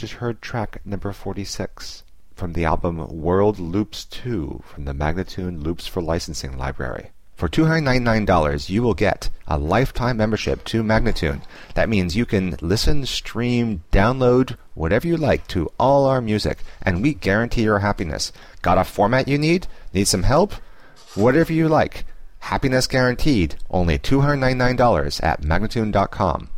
just heard track number 46 from the album World Loops 2 from the Magnatune Loops for Licensing library. For $299, you will get a lifetime membership to Magnatune. That means you can listen, stream, download, whatever you like to all our music, and we guarantee your happiness. Got a format you need? Need some help? Whatever you like. Happiness guaranteed. Only $299 at Magnatune.com.